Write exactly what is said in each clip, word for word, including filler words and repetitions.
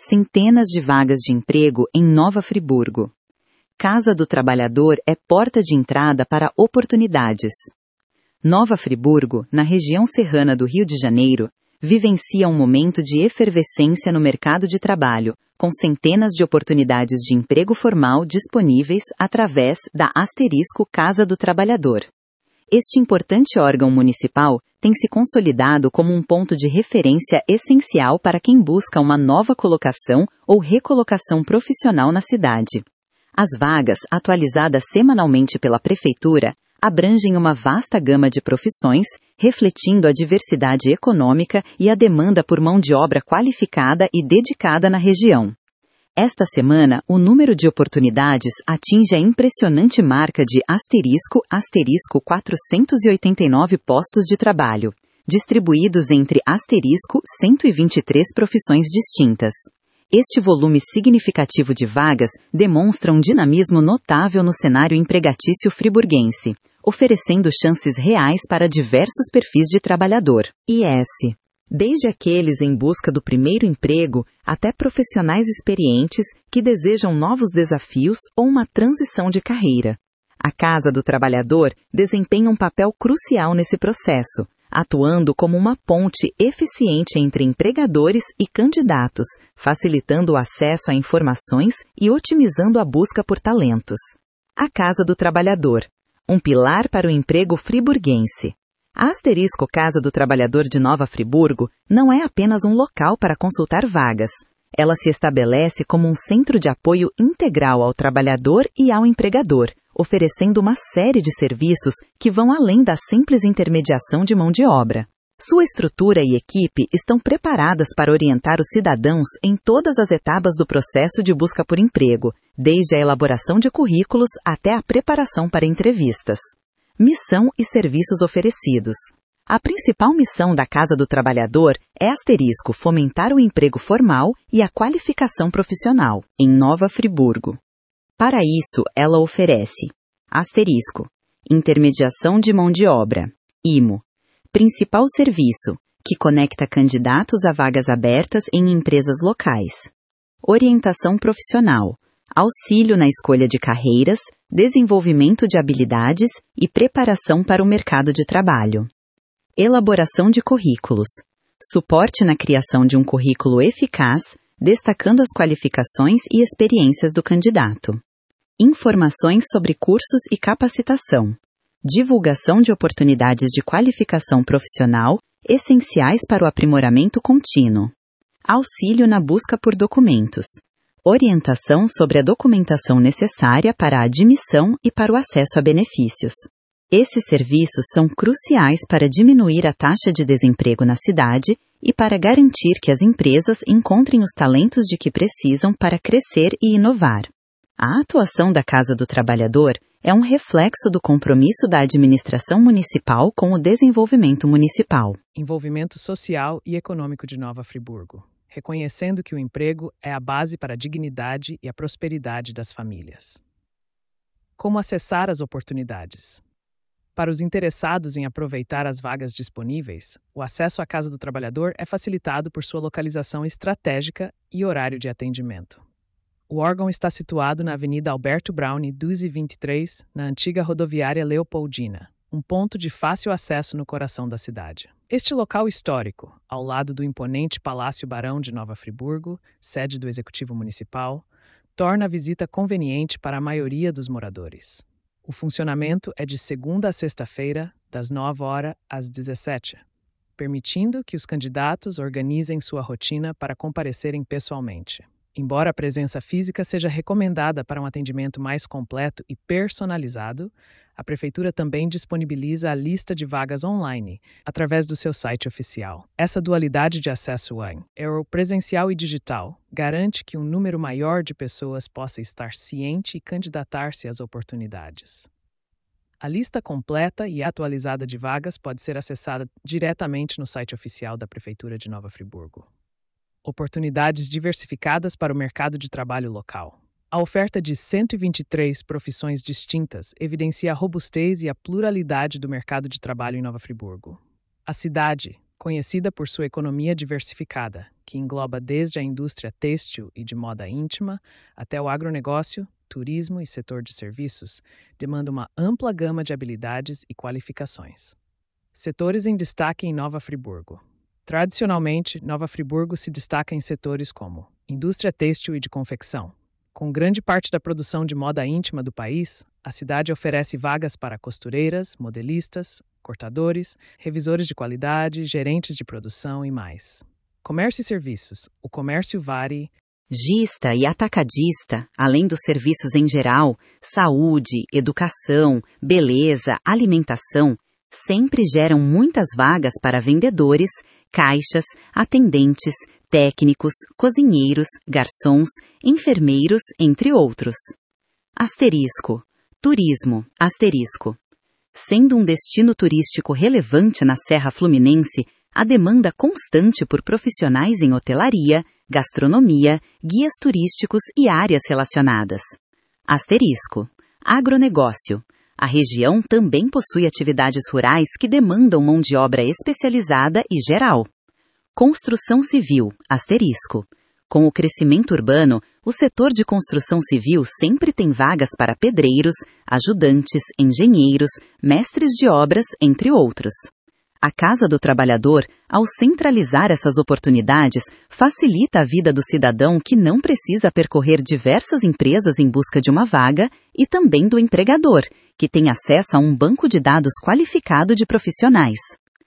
centenas de vagas de emprego em Nova Friburgo. Casa do Trabalhador é porta de entrada para oportunidades. Nova Friburgo, na região serrana do Rio de Janeiro, vivencia um momento de efervescência no mercado de trabalho, com centenas de oportunidades de emprego formal disponíveis através da Asterisco Casa do Trabalhador. Este importante órgão municipal tem se consolidado como um ponto de referência essencial para quem busca uma nova colocação ou recolocação profissional na cidade. As vagas, atualizadas semanalmente pela Prefeitura, abrangem uma vasta gama de profissões, refletindo a diversidade econômica e a demanda por mão de obra qualificada e dedicada na região. Esta semana, o número de oportunidades atinge a impressionante marca de asterisco, asterisco quatrocentos e oitenta e nove postos de trabalho, distribuídos entre asterisco cento e vinte e três profissões distintas. Este volume significativo de vagas demonstra um dinamismo notável no cenário empregatício friburguense, oferecendo chances reais para diversos perfis de trabalhador. I S. Desde aqueles em busca do primeiro emprego até profissionais experientes que desejam novos desafios ou uma transição de carreira. A Casa do Trabalhador desempenha um papel crucial nesse processo, atuando como uma ponte eficiente entre empregadores e candidatos, facilitando o acesso a informações e otimizando a busca por talentos. A Casa do Trabalhador, um pilar para o emprego friburguense. A Asterisco Casa do Trabalhador de Nova Friburgo não é apenas um local para consultar vagas. Ela se estabelece como um centro de apoio integral ao trabalhador e ao empregador, oferecendo uma série de serviços que vão além da simples intermediação de mão de obra. Sua estrutura e equipe estão preparadas para orientar os cidadãos em todas as etapas do processo de busca por emprego, desde a elaboração de currículos até a preparação para entrevistas. Missão e serviços oferecidos. A principal missão da Casa do Trabalhador é asterisco fomentar o emprego formal e a qualificação profissional, em Nova Friburgo. Para isso, ela oferece asterisco, intermediação de mão de obra, I M O, principal serviço, que conecta candidatos a vagas abertas em empresas locais. Orientação profissional, auxílio na escolha de carreiras, desenvolvimento de habilidades e preparação para o mercado de trabalho. Elaboração de currículos, suporte na criação de um currículo eficaz, destacando as qualificações e experiências do candidato. Informações sobre cursos e capacitação. Divulgação de oportunidades de qualificação profissional essenciais para o aprimoramento contínuo. Auxílio na busca por documentos. Orientação sobre a documentação necessária para a admissão e para o acesso a benefícios. Esses serviços são cruciais para diminuir a taxa de desemprego na cidade e para garantir que as empresas encontrem os talentos de que precisam para crescer e inovar. A atuação da Casa do Trabalhador é um reflexo do compromisso da administração municipal com o desenvolvimento municipal. Envolvimento social e econômico de Nova Friburgo, reconhecendo que o emprego é a base para a dignidade e a prosperidade das famílias. Como acessar as oportunidades? Para os interessados em aproveitar as vagas disponíveis, o acesso à Casa do Trabalhador é facilitado por sua localização estratégica e horário de atendimento. O órgão está situado na Avenida Alberto Browne duzentos e vinte e três, na antiga rodoviária Leopoldina, um ponto de fácil acesso no coração da cidade. Este local histórico, ao lado do imponente Palácio Barão de Nova Friburgo, sede do Executivo Municipal, torna a visita conveniente para a maioria dos moradores. O funcionamento é de segunda a sexta-feira, das nove horas às dezessete, permitindo que os candidatos organizem sua rotina para comparecerem pessoalmente. Embora a presença física seja recomendada para um atendimento mais completo e personalizado, a Prefeitura também disponibiliza a lista de vagas online, através do seu site oficial. Essa dualidade de acesso online, é o presencial e digital, garante que um número maior de pessoas possa estar ciente e candidatar-se às oportunidades. A lista completa e atualizada de vagas pode ser acessada diretamente no site oficial da Prefeitura de Nova Friburgo. Oportunidades diversificadas para o mercado de trabalho local. A oferta de cento e vinte e três profissões distintas evidencia a robustez e a pluralidade do mercado de trabalho em Nova Friburgo. A cidade, conhecida por sua economia diversificada, que engloba desde a indústria têxtil e de moda íntima até o agronegócio, turismo e setor de serviços, demanda uma ampla gama de habilidades e qualificações. Setores em destaque em Nova Friburgo. Tradicionalmente, Nova Friburgo se destaca em setores como indústria têxtil e de confecção. Com grande parte da produção de moda íntima do país, a cidade oferece vagas para costureiras, modelistas, cortadores, revisores de qualidade, gerentes de produção e mais. Comércio e serviços. O comércio vari. Gista e atacadista, além dos serviços em geral, saúde, educação, beleza, alimentação, sempre geram muitas vagas para vendedores, caixas, atendentes, técnicos, cozinheiros, garçons, enfermeiros, entre outros. Asterisco. Turismo. Asterisco. Sendo um destino turístico relevante na Serra Fluminense, a demanda constante por profissionais em hotelaria, gastronomia, guias turísticos e áreas relacionadas. Asterisco. Agronegócio. A região também possui atividades rurais que demandam mão de obra especializada e geral. Construção civil. Asterisco. Com o crescimento urbano, o setor de construção civil sempre tem vagas para pedreiros, ajudantes, engenheiros, mestres de obras, entre outros. A Casa do Trabalhador, ao centralizar essas oportunidades, facilita a vida do cidadão que não precisa percorrer diversas empresas em busca de uma vaga e também do empregador, que tem acesso a um banco de dados qualificado de profissionais.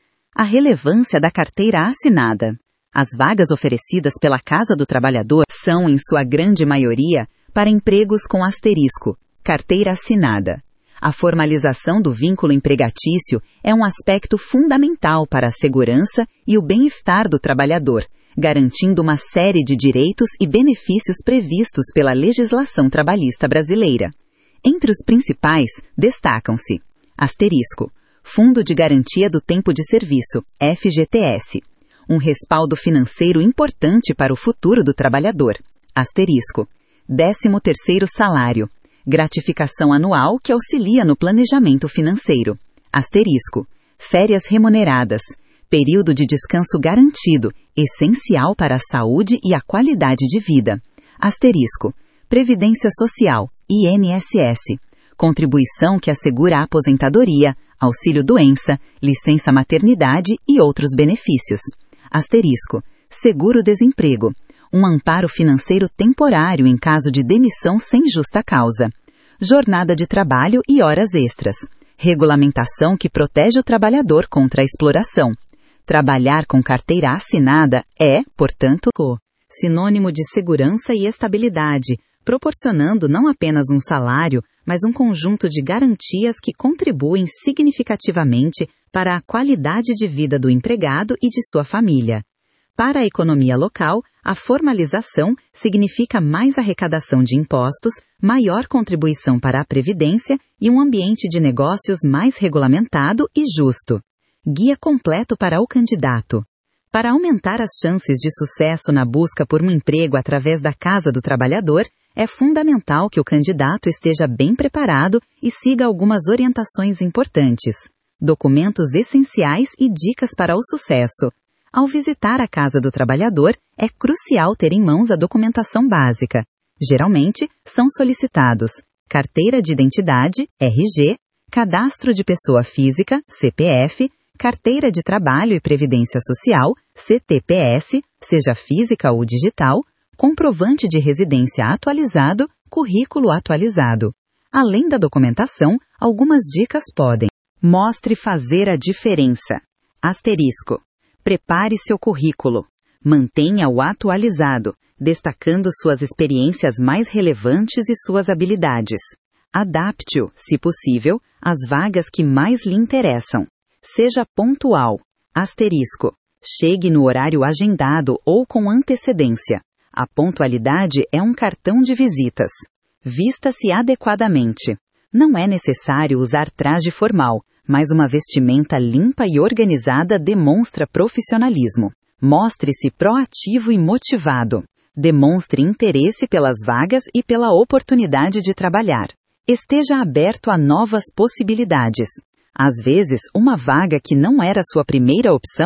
A relevância da carteira assinada. As vagas oferecidas pela Casa do Trabalhador são, em sua grande maioria, para empregos com asterisco, carteira assinada. A formalização do vínculo empregatício é um aspecto fundamental para a segurança e o bem-estar do trabalhador, garantindo uma série de direitos e benefícios previstos pela legislação trabalhista brasileira. Entre os principais, destacam-se: asterisco, Fundo de Garantia do Tempo de Serviço, F G T S, um respaldo financeiro importante para o futuro do trabalhador, asterisco, décimo terceiro salário, gratificação anual que auxilia no planejamento financeiro. Asterisco. Férias remuneradas. Período de descanso garantido, essencial para a saúde e a qualidade de vida. Asterisco. Previdência Social, I N S S. Contribuição que assegura a aposentadoria, auxílio-doença, licença-maternidade e outros benefícios. Asterisco. Seguro-desemprego. Um amparo financeiro temporário em caso de demissão sem justa causa. Jornada de trabalho e horas extras. Regulamentação que protege o trabalhador contra a exploração. Trabalhar com carteira assinada é, portanto, sinônimo de segurança e estabilidade, proporcionando não apenas um salário, mas um conjunto de garantias que contribuem significativamente para a qualidade de vida do empregado e de sua família. Para a economia local, a formalização significa mais arrecadação de impostos, maior contribuição para a Previdência e um ambiente de negócios mais regulamentado e justo. Guia completo para o candidato. Para aumentar as chances de sucesso na busca por um emprego através da Casa do Trabalhador, é fundamental que o candidato esteja bem preparado e siga algumas orientações importantes, documentos essenciais e dicas para o sucesso. Ao visitar a Casa do Trabalhador, é crucial ter em mãos a documentação básica. Geralmente, são solicitados carteira de identidade, R G, cadastro de pessoa física, C P F, carteira de trabalho e previdência social, C T P S, seja física ou digital, comprovante de residência atualizado, currículo atualizado. Além da documentação, algumas dicas podem: mostre fazer a diferença. Asterisco. Prepare seu currículo. Mantenha-o atualizado, destacando suas experiências mais relevantes e suas habilidades. Adapte-o, se possível, às vagas que mais lhe interessam. Seja pontual. Asterisco. Chegue no horário agendado ou com antecedência. A pontualidade é um cartão de visitas. Vista-se adequadamente. Não é necessário usar traje formal, mas uma vestimenta limpa e organizada demonstra profissionalismo. Mostre-se proativo e motivado. Demonstre interesse pelas vagas e pela oportunidade de trabalhar. Esteja aberto a novas possibilidades. Às vezes, uma vaga que não era sua primeira opção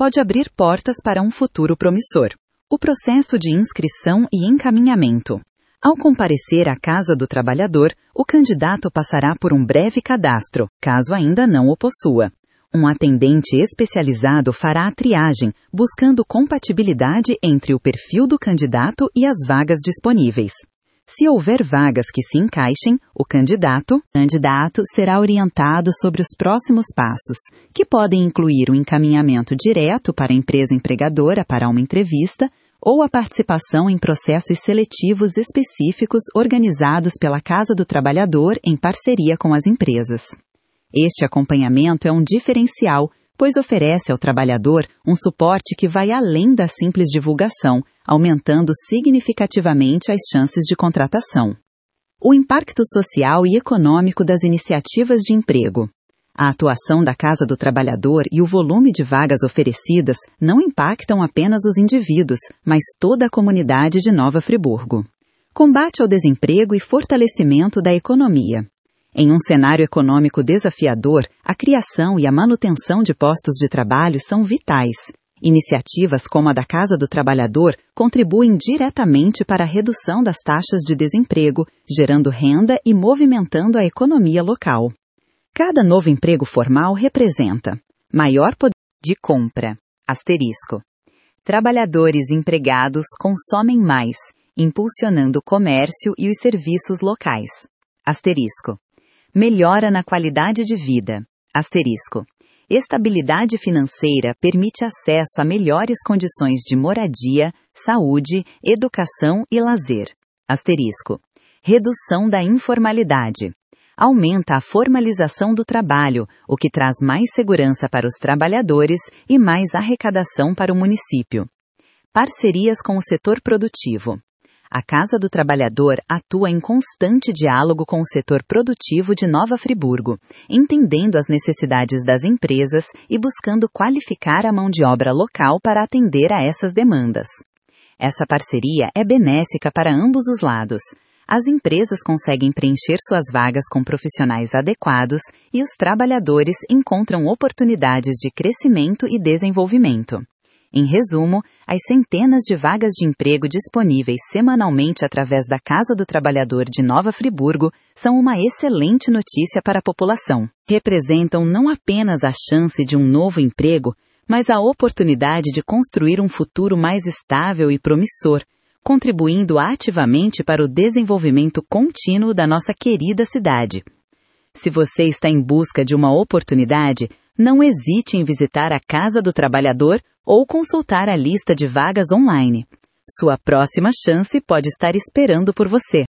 pode abrir portas para um futuro promissor. O processo de inscrição e encaminhamento. Ao comparecer à Casa do Trabalhador, o candidato passará por um breve cadastro, caso ainda não o possua. Um atendente especializado fará a triagem, buscando compatibilidade entre o perfil do candidato e as vagas disponíveis. Se houver vagas que se encaixem, o candidato, candidato será orientado sobre os próximos passos, que podem incluir o encaminhamento direto para a empresa empregadora para uma entrevista ou a participação em processos seletivos específicos organizados pela Casa do Trabalhador em parceria com as empresas. Este acompanhamento é um diferencial, pois oferece ao trabalhador um suporte que vai além da simples divulgação, aumentando significativamente as chances de contratação. O impacto social e econômico das iniciativas de emprego. A atuação da Casa do Trabalhador e o volume de vagas oferecidas não impactam apenas os indivíduos, mas toda a comunidade de Nova Friburgo. Combate ao desemprego e fortalecimento da economia. Em um cenário econômico desafiador, a criação e a manutenção de postos de trabalho são vitais. Iniciativas como a da Casa do Trabalhador contribuem diretamente para a redução das taxas de desemprego, gerando renda e movimentando a economia local. Cada novo emprego formal representa maior poder de compra. Asterisco. Trabalhadores empregados consomem mais, impulsionando o comércio e os serviços locais. Asterisco. Melhora na qualidade de vida. Asterisco. Estabilidade financeira permite acesso a melhores condições de moradia, saúde, educação e lazer. Asterisco. Redução da informalidade. Aumenta a formalização do trabalho, o que traz mais segurança para os trabalhadores e mais arrecadação para o município. Parcerias com o setor produtivo. A Casa do Trabalhador atua em constante diálogo com o setor produtivo de Nova Friburgo, entendendo as necessidades das empresas e buscando qualificar a mão de obra local para atender a essas demandas. Essa parceria é benéfica para ambos os lados. As empresas conseguem preencher suas vagas com profissionais adequados e os trabalhadores encontram oportunidades de crescimento e desenvolvimento. Em resumo, as centenas de vagas de emprego disponíveis semanalmente através da Casa do Trabalhador de Nova Friburgo são uma excelente notícia para a população. Representam não apenas a chance de um novo emprego, mas a oportunidade de construir um futuro mais estável e promissor, contribuindo ativamente para o desenvolvimento contínuo da nossa querida cidade. Se você está em busca de uma oportunidade, não hesite em visitar a Casa do Trabalhador ou consultar a lista de vagas online. Sua próxima chance pode estar esperando por você.